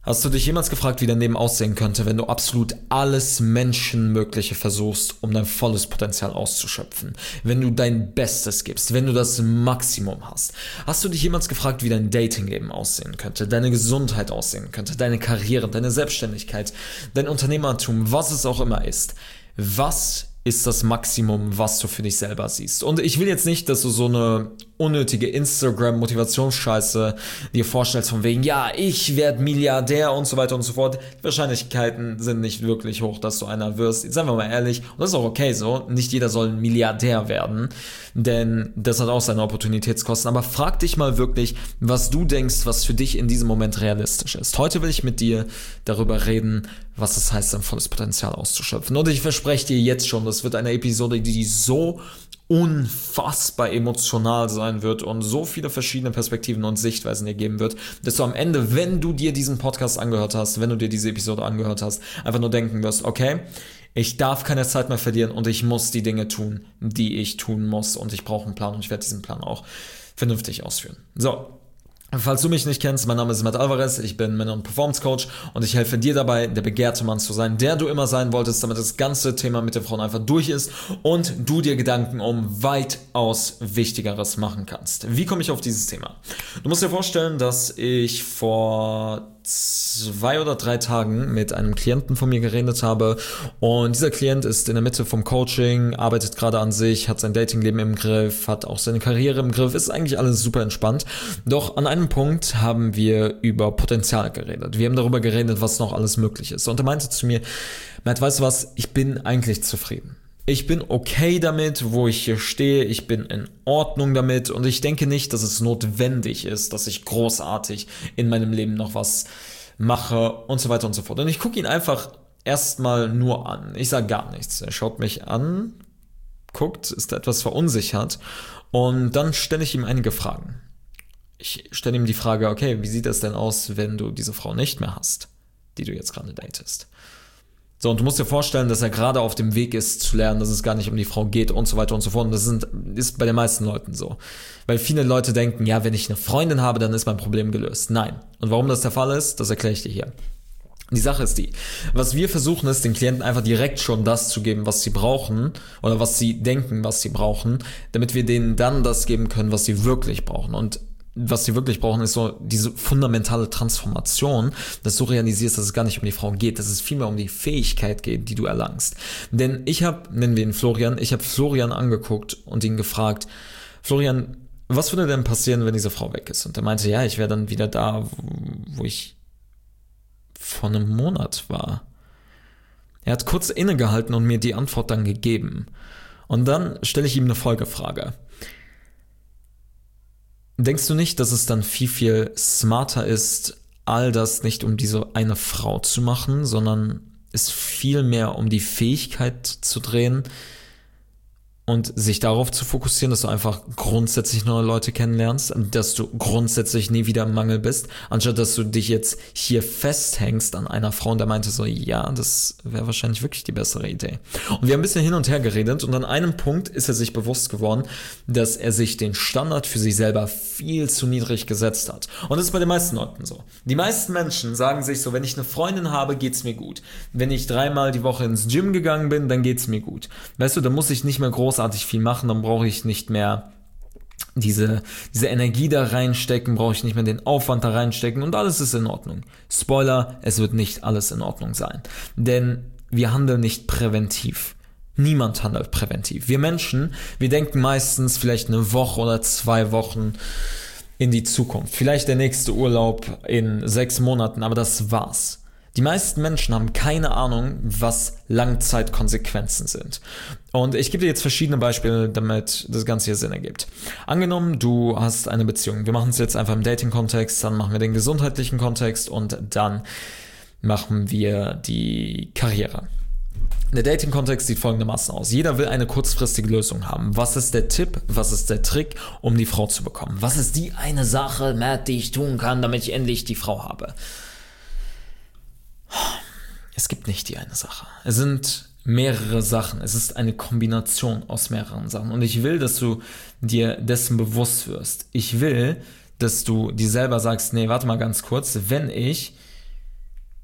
Hast du dich jemals gefragt, wie dein Leben aussehen könnte, wenn du absolut alles Menschenmögliche versuchst, um dein volles Potenzial auszuschöpfen? Wenn du dein Bestes gibst, wenn du das Maximum hast? Hast du dich jemals gefragt, wie dein Datingleben aussehen könnte, deine Gesundheit aussehen könnte, deine Karriere, deine Selbstständigkeit, dein Unternehmertum, was es auch immer ist? Was ist das Maximum, was du für dich selber siehst? Und ich will jetzt nicht, dass du so eine unnötige Instagram-Motivationsscheiße dir vorstellst von wegen, ja, ich werde Milliardär und so weiter und so fort. Die Wahrscheinlichkeiten sind nicht wirklich hoch, dass du einer wirst. Jetzt seien wir mal ehrlich, und das ist auch okay so, nicht jeder soll ein Milliardär werden, denn das hat auch seine Opportunitätskosten. Aber frag dich mal wirklich, was du denkst, was für dich in diesem Moment realistisch ist. Heute will ich mit dir darüber reden, was es heißt, sein volles Potenzial auszuschöpfen. Und ich verspreche dir jetzt schon, das wird eine Episode, die so unfassbar emotional sein wird und so viele verschiedene Perspektiven und Sichtweisen dir geben wird, dass du am Ende, wenn du dir diesen Podcast angehört hast, wenn du dir diese Episode angehört hast, einfach nur denken wirst, okay, ich darf keine Zeit mehr verlieren und ich muss die Dinge tun, die ich tun muss, und ich brauche einen Plan und ich werde diesen Plan auch vernünftig ausführen. So. Falls du mich nicht kennst, mein Name ist Matt Alvarez, ich bin Männer- und Performance-Coach und ich helfe dir dabei, der begehrte Mann zu sein, der du immer sein wolltest, damit das ganze Thema mit den Frauen einfach durch ist und du dir Gedanken um weitaus Wichtigeres machen kannst. Wie komme ich auf dieses Thema? Du musst dir vorstellen, dass ich vor 2 oder 3 Tagen mit einem Klienten von mir geredet habe, und dieser Klient ist in der Mitte vom Coaching, arbeitet gerade an sich, hat sein Datingleben im Griff, hat auch seine Karriere im Griff, ist eigentlich alles super entspannt. Doch an einem Punkt haben wir über Potenzial geredet. Wir haben darüber geredet, was noch alles möglich ist. Und er meinte zu mir, Matt, weißt du was, ich bin eigentlich zufrieden. Ich bin okay damit, wo ich hier stehe, ich bin in Ordnung damit und ich denke nicht, dass es notwendig ist, dass ich großartig in meinem Leben noch was mache und so weiter und so fort. Und ich gucke ihn einfach erstmal nur an. Ich sage gar nichts. Er schaut mich an, guckt, ist etwas verunsichert, und dann stelle ich ihm einige Fragen. Ich stelle ihm die Frage, okay, wie sieht es denn aus, wenn du diese Frau nicht mehr hast, die du jetzt gerade datest? So, und du musst dir vorstellen, dass er gerade auf dem Weg ist zu lernen, dass es gar nicht um die Frau geht und so weiter und so fort. Und das ist bei den meisten Leuten so. Weil viele Leute denken, ja, wenn ich eine Freundin habe, dann ist mein Problem gelöst. Nein. Und warum das der Fall ist, das erkläre ich dir hier. Die Sache ist die, was wir versuchen ist, den Klienten einfach direkt schon das zu geben, was sie brauchen oder was sie denken, was sie brauchen, damit wir denen dann das geben können, was sie wirklich brauchen. Und was sie wirklich brauchen, ist so diese fundamentale Transformation, dass du realisierst, dass es gar nicht um die Frau geht, dass es vielmehr um die Fähigkeit geht, die du erlangst. Denn nennen wir ihn Florian, ich habe Florian angeguckt und ihn gefragt, Florian, was würde denn passieren, wenn diese Frau weg ist? Und er meinte, ja, ich wäre dann wieder da, wo ich vor einem Monat war. Er hat kurz innegehalten und mir die Antwort dann gegeben. Und dann stelle ich ihm eine Folgefrage. Denkst du nicht, dass es dann viel, viel smarter ist, all das nicht um diese eine Frau zu machen, sondern es viel mehr um die Fähigkeit zu drehen und sich darauf zu fokussieren, dass du einfach grundsätzlich neue Leute kennenlernst, dass du grundsätzlich nie wieder im Mangel bist, anstatt dass du dich jetzt hier festhängst an einer Frau? Und der meinte so, ja, das wäre wahrscheinlich wirklich die bessere Idee. Und wir haben ein bisschen hin und her geredet, und an einem Punkt ist er sich bewusst geworden, dass er sich den Standard für sich selber viel zu niedrig gesetzt hat. Und das ist bei den meisten Leuten so. Die meisten Menschen sagen sich so, wenn ich eine Freundin habe, geht's mir gut. Wenn ich 3-mal die Woche ins Gym gegangen bin, dann geht's mir gut. Weißt du, da muss ich nicht mehr großartig viel machen, dann brauche ich nicht mehr diese Energie da reinstecken, brauche ich nicht mehr den Aufwand da reinstecken und alles ist in Ordnung. Spoiler, es wird nicht alles in Ordnung sein. Denn wir handeln nicht präventiv. Niemand handelt präventiv. Wir Menschen, wir denken meistens vielleicht eine Woche oder 2 Wochen in die Zukunft. Vielleicht der nächste Urlaub in 6 Monaten, aber das war's. Die meisten Menschen haben keine Ahnung, was Langzeitkonsequenzen sind. Und ich gebe dir jetzt verschiedene Beispiele, damit das Ganze hier Sinn ergibt. Angenommen, du hast eine Beziehung. Wir machen es jetzt einfach im Dating-Kontext, dann machen wir den gesundheitlichen Kontext und dann machen wir die Karriere. Der Dating-Kontext sieht folgendermaßen aus. Jeder will eine kurzfristige Lösung haben. Was ist der Tipp, was ist der Trick, um die Frau zu bekommen? Was ist die eine Sache, Matt, die ich tun kann, damit ich endlich die Frau habe? Es gibt nicht die eine Sache. Es sind mehrere Sachen. Es ist eine Kombination aus mehreren Sachen. Und ich will, dass du dir dessen bewusst wirst. Ich will, dass du dir selber sagst, nee, warte mal ganz kurz, wenn ich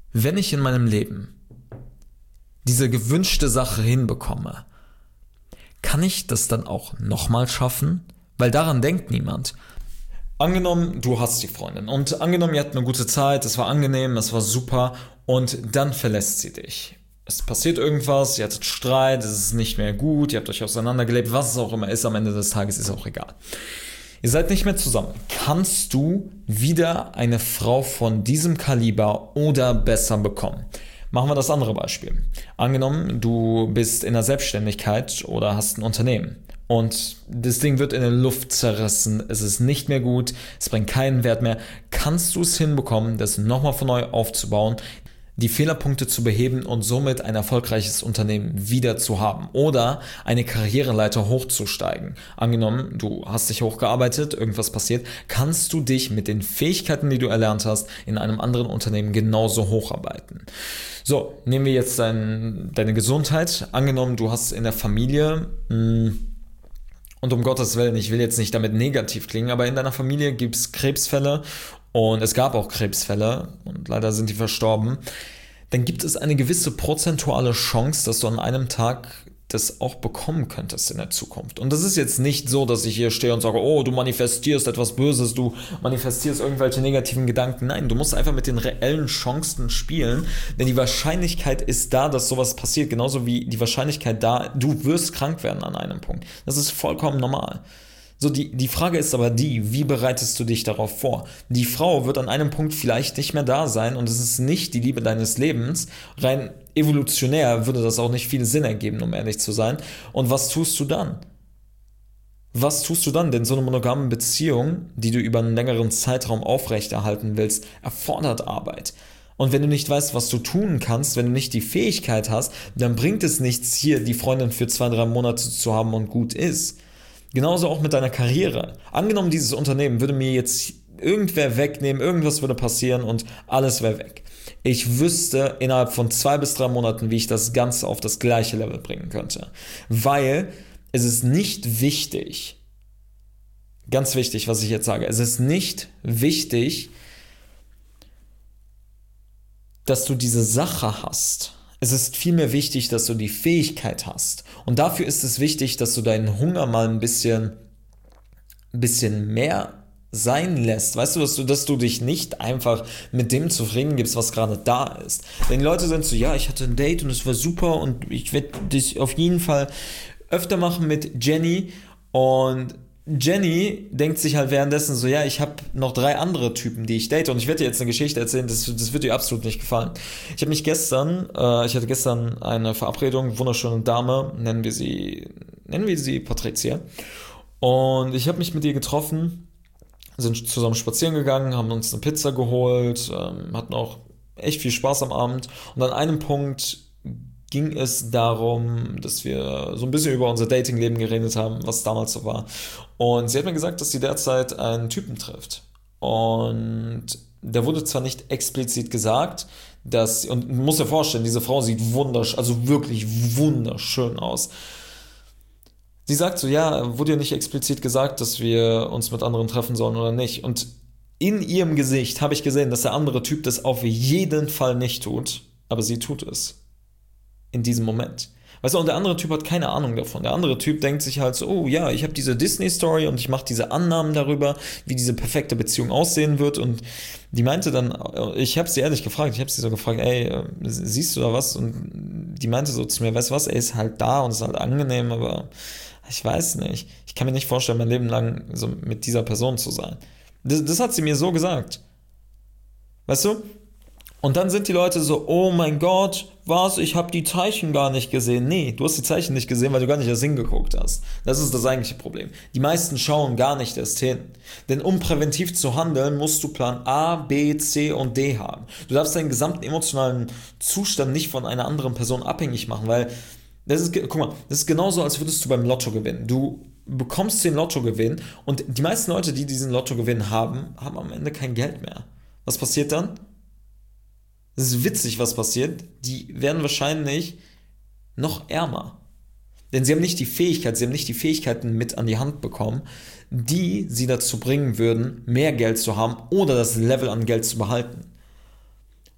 wenn ich in meinem Leben diese gewünschte Sache hinbekomme, kann ich das dann auch nochmal schaffen? Weil daran denkt niemand. Angenommen, du hast die Freundin und angenommen, ihr habt eine gute Zeit, es war angenehm, es war super und dann verlässt sie dich. Es passiert irgendwas, ihr hattet Streit, es ist nicht mehr gut, ihr habt euch auseinandergelebt, was es auch immer ist, am Ende des Tages ist auch egal. Ihr seid nicht mehr zusammen. Kannst du wieder eine Frau von diesem Kaliber oder besser bekommen? Machen wir das andere Beispiel. Angenommen, du bist in der Selbstständigkeit oder hast ein Unternehmen und das Ding wird in der Luft zerrissen, es ist nicht mehr gut, es bringt keinen Wert mehr. Kannst du es hinbekommen, das nochmal von neu aufzubauen, die Fehlerpunkte zu beheben und somit ein erfolgreiches Unternehmen wieder zu haben oder eine Karriereleiter hochzusteigen? Angenommen, du hast dich hochgearbeitet, irgendwas passiert, kannst du dich mit den Fähigkeiten, die du erlernt hast, in einem anderen Unternehmen genauso hocharbeiten. So, nehmen wir jetzt deine Gesundheit. Angenommen, du hast in der Familie, und um Gottes Willen, ich will jetzt nicht damit negativ klingen, aber in deiner Familie gibt es Krebsfälle und es gab auch Krebsfälle und leider sind die verstorben, dann gibt es eine gewisse prozentuale Chance, dass du an einem Tag das auch bekommen könntest in der Zukunft. Und das ist jetzt nicht so, dass ich hier stehe und sage, oh, du manifestierst etwas Böses, du manifestierst irgendwelche negativen Gedanken. Nein, du musst einfach mit den reellen Chancen spielen, denn die Wahrscheinlichkeit ist da, dass sowas passiert, genauso wie die Wahrscheinlichkeit da, du wirst krank werden an einem Punkt. Das ist vollkommen normal. So, die Frage ist aber wie bereitest du dich darauf vor? Die Frau wird an einem Punkt vielleicht nicht mehr da sein und es ist nicht die Liebe deines Lebens. Rein evolutionär würde das auch nicht viel Sinn ergeben, um ehrlich zu sein. Und was tust du dann? Was tust du dann? Denn so eine monogame Beziehung, die du über einen längeren Zeitraum aufrechterhalten willst, erfordert Arbeit. Und wenn du nicht weißt, was du tun kannst, wenn du nicht die Fähigkeit hast, dann bringt es nichts, hier die Freundin für 2-3 Monate zu haben und gut ist. Genauso auch mit deiner Karriere. Angenommen, dieses Unternehmen würde mir jetzt irgendwer wegnehmen, irgendwas würde passieren und alles wäre weg. Ich wüsste innerhalb von 2 bis 3 Monaten, wie ich das Ganze auf das gleiche Level bringen könnte. Weil es ist nicht wichtig, ganz wichtig, was ich jetzt sage, es ist nicht wichtig, dass du diese Sache hast. Es ist vielmehr wichtig, dass du die Fähigkeit hast. Und dafür ist es wichtig, dass du deinen Hunger mal ein bisschen mehr sein lässt. Weißt du, dass du dich nicht einfach mit dem zufrieden gibst, was gerade da ist. Denn die Leute sind so, ja, ich hatte ein Date und es war super und ich werde das auf jeden Fall öfter machen mit Jenny. Und Jenny denkt sich halt währenddessen so, ja, ich habe noch 3 andere Typen, die ich date und ich werde dir jetzt eine Geschichte erzählen, das wird dir absolut nicht gefallen. Ich hatte gestern eine Verabredung, wunderschöne Dame, nennen wir sie Patricia, und ich habe mich mit ihr getroffen, sind zusammen spazieren gegangen, haben uns eine Pizza geholt, hatten auch echt viel Spaß am Abend und an einem Punkt ging es darum, dass wir so ein bisschen über unser Datingleben geredet haben, was damals so war. Und sie hat mir gesagt, dass sie derzeit einen Typen trifft. Und da wurde zwar nicht explizit gesagt, und man muss dir vorstellen, diese Frau sieht also wirklich wunderschön aus. Sie sagt so, ja, wurde ja nicht explizit gesagt, dass wir uns mit anderen treffen sollen oder nicht. Und in ihrem Gesicht habe ich gesehen, dass der andere Typ das auf jeden Fall nicht tut, aber sie tut es. In diesem Moment. Weißt du, und der andere Typ hat keine Ahnung davon. Der andere Typ denkt sich halt so, oh ja, ich habe diese Disney-Story und ich mache diese Annahmen darüber, wie diese perfekte Beziehung aussehen wird. Und die meinte dann, ich habe sie ehrlich gefragt, ey, siehst du da was? Und die meinte so zu mir, weißt du was, er ist halt da und ist halt angenehm, aber ich weiß nicht. Ich kann mir nicht vorstellen, mein Leben lang so mit dieser Person zu sein. Das hat sie mir so gesagt. Weißt du? Und dann sind die Leute so, oh mein Gott, was, ich habe die Zeichen gar nicht gesehen. Nee, du hast die Zeichen nicht gesehen, weil du gar nicht erst hingeguckt hast. Das ist das eigentliche Problem. Die meisten schauen gar nicht erst hin. Denn um präventiv zu handeln, musst du Plan A, B, C und D haben. Du darfst deinen gesamten emotionalen Zustand nicht von einer anderen Person abhängig machen, weil das ist genauso, als würdest du beim Lotto gewinnen. Du bekommst den Lottogewinn und die meisten Leute, die diesen Lottogewinn haben am Ende kein Geld mehr. Was passiert dann? Das ist witzig, was passiert. Die werden wahrscheinlich noch ärmer. Denn sie haben nicht die Fähigkeiten mit an die Hand bekommen, die sie dazu bringen würden, mehr Geld zu haben oder das Level an Geld zu behalten.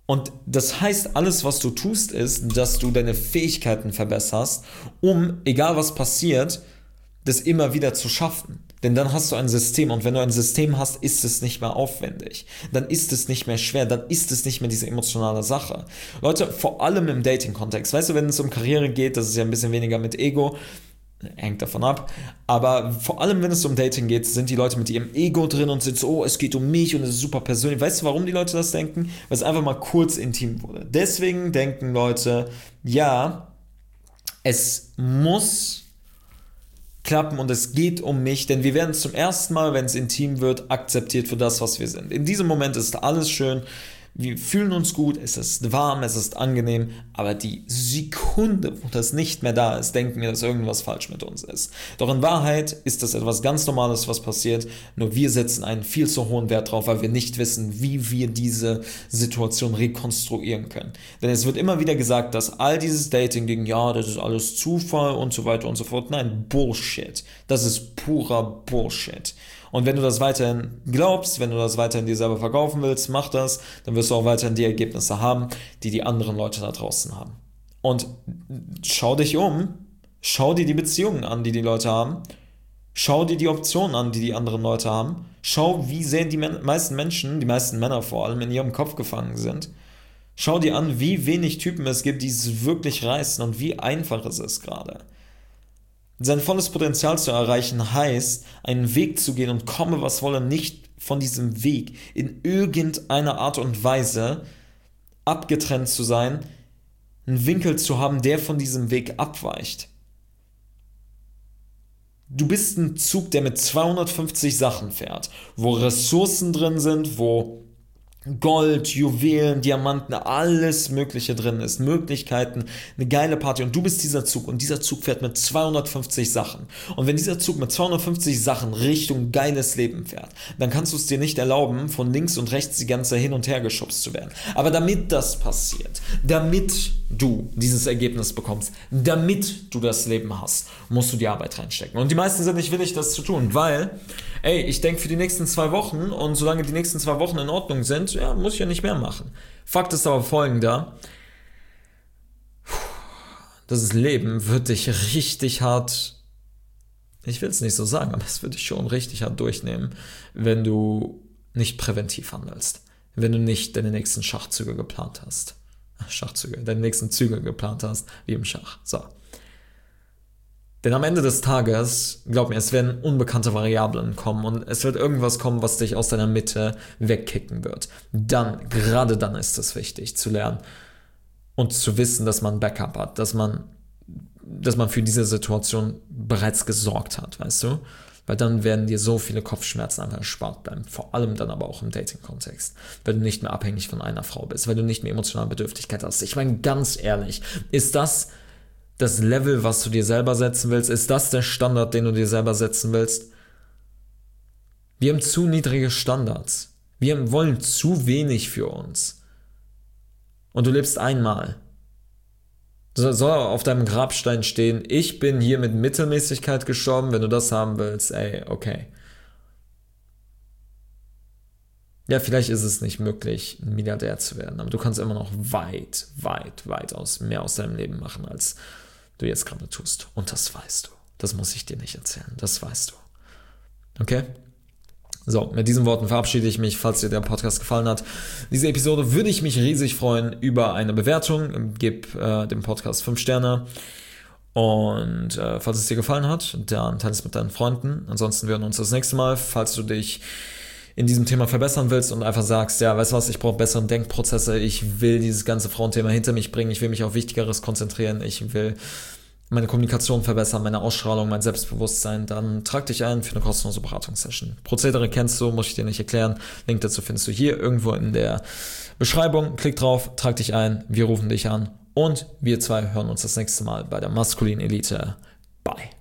Und das heißt, alles, was du tust, ist, dass du deine Fähigkeiten verbesserst, um, egal was passiert, das immer wieder zu schaffen. Denn dann hast du ein System und wenn du ein System hast, ist es nicht mehr aufwendig. Dann ist es nicht mehr schwer, dann ist es nicht mehr diese emotionale Sache. Leute, vor allem im Dating-Kontext, weißt du, wenn es um Karriere geht, das ist ja ein bisschen weniger mit Ego, hängt davon ab, aber vor allem, wenn es um Dating geht, sind die Leute mit ihrem Ego drin und sind so, oh, es geht um mich und es ist super persönlich. Weißt du, warum die Leute das denken? Weil es einfach mal kurz intim wurde. Deswegen denken Leute, ja, es muss klappen und es geht um mich, denn wir werden zum ersten Mal, wenn es intim wird, akzeptiert für das, was wir sind. In diesem Moment ist alles schön, wir fühlen uns gut, es ist warm, es ist angenehm, aber die Sekunde, wo das nicht mehr da ist, denken wir, dass irgendwas falsch mit uns ist. Doch in Wahrheit ist das etwas ganz Normales, was passiert, nur wir setzen einen viel zu hohen Wert drauf, weil wir nicht wissen, wie wir diese Situation rekonstruieren können. Denn es wird immer wieder gesagt, dass all dieses Dating-Ding, ja, das ist alles Zufall und so weiter und so fort. Nein, Bullshit. Das ist purer Bullshit. Und wenn du das weiterhin glaubst, wenn du das weiterhin dir selber verkaufen willst, mach das, dann wirst du auch weiterhin die Ergebnisse haben, die die anderen Leute da draußen haben. Und schau dich um, schau dir die Beziehungen an, die die Leute haben, schau dir die Optionen an, die die anderen Leute haben, schau, wie sehr die meisten Menschen, die meisten Männer vor allem, in ihrem Kopf gefangen sind. Schau dir an, wie wenig Typen es gibt, die es wirklich reißen und wie einfach es ist gerade. Sein volles Potenzial zu erreichen heißt, einen Weg zu gehen und komme was wolle, nicht von diesem Weg in irgendeiner Art und Weise abgetrennt zu sein, einen Winkel zu haben, der von diesem Weg abweicht. Du bist ein Zug, der mit 250 Sachen fährt, wo Ressourcen drin sind, wo Gold, Juwelen, Diamanten, alles Mögliche drin ist, Möglichkeiten, eine geile Party und du bist dieser Zug und dieser Zug fährt mit 250 Sachen und wenn dieser Zug mit 250 Sachen Richtung geiles Leben fährt, dann kannst du es dir nicht erlauben, von links und rechts die ganze hin und her geschubst zu werden. Aber damit das passiert, damit du dieses Ergebnis bekommst, damit du das Leben hast, musst du die Arbeit reinstecken und die meisten sind nicht willig, das zu tun, weil, ich denke für die nächsten 2 Wochen und solange die nächsten 2 Wochen in Ordnung sind, ja, muss ich ja nicht mehr machen. Fakt ist aber folgender: Das Leben wird dich richtig hart, ich will es nicht so sagen, aber es wird dich schon richtig hart durchnehmen, wenn du nicht präventiv handelst. Wenn du nicht deine nächsten Schachzüge geplant hast. Deine nächsten Züge geplant hast, wie im Schach. So. Denn am Ende des Tages, glaub mir, es werden unbekannte Variablen kommen und es wird irgendwas kommen, was dich aus deiner Mitte wegkicken wird. Gerade dann ist es wichtig zu lernen und zu wissen, dass man Backup hat, dass man für diese Situation bereits gesorgt hat, weißt du? Weil dann werden dir so viele Kopfschmerzen einfach erspart bleiben. Vor allem dann aber auch im Dating-Kontext. Weil du nicht mehr abhängig von einer Frau bist, weil du nicht mehr emotionale Bedürftigkeit hast. Ich meine, ganz ehrlich, ist das Level, was du dir selber setzen willst? Ist das der Standard, den du dir selber setzen willst? Wir haben zu niedrige Standards. Wir wollen zu wenig für uns. Und du lebst einmal. Soll auf deinem Grabstein stehen, ich bin hier mit Mittelmäßigkeit gestorben, wenn du das haben willst, okay. Ja, vielleicht ist es nicht möglich, ein Milliardär zu werden, aber du kannst immer noch weit mehr aus deinem Leben machen, als du jetzt gerade tust. Und das weißt du. Das muss ich dir nicht erzählen. Das weißt du. Okay? So, mit diesen Worten verabschiede ich mich, falls dir der Podcast gefallen hat. Diese Episode würde ich mich riesig freuen über eine Bewertung. Gib dem Podcast 5 Sterne. Und falls es dir gefallen hat, dann teile es mit deinen Freunden. Ansonsten hören wir uns das nächste Mal. Falls du dich in diesem Thema verbessern willst und einfach sagst, ja, weißt du was, ich brauche bessere Denkprozesse, ich will dieses ganze Frauenthema hinter mich bringen, ich will mich auf Wichtigeres konzentrieren, ich will meine Kommunikation verbessern, meine Ausstrahlung, mein Selbstbewusstsein, dann trag dich ein für eine kostenlose Beratungssession. Prozedere kennst du, muss ich dir nicht erklären. Link dazu findest du hier irgendwo in der Beschreibung. Klick drauf, trag dich ein, wir rufen dich an und wir 2 hören uns das nächste Mal bei der Maskulin Elite. Bye.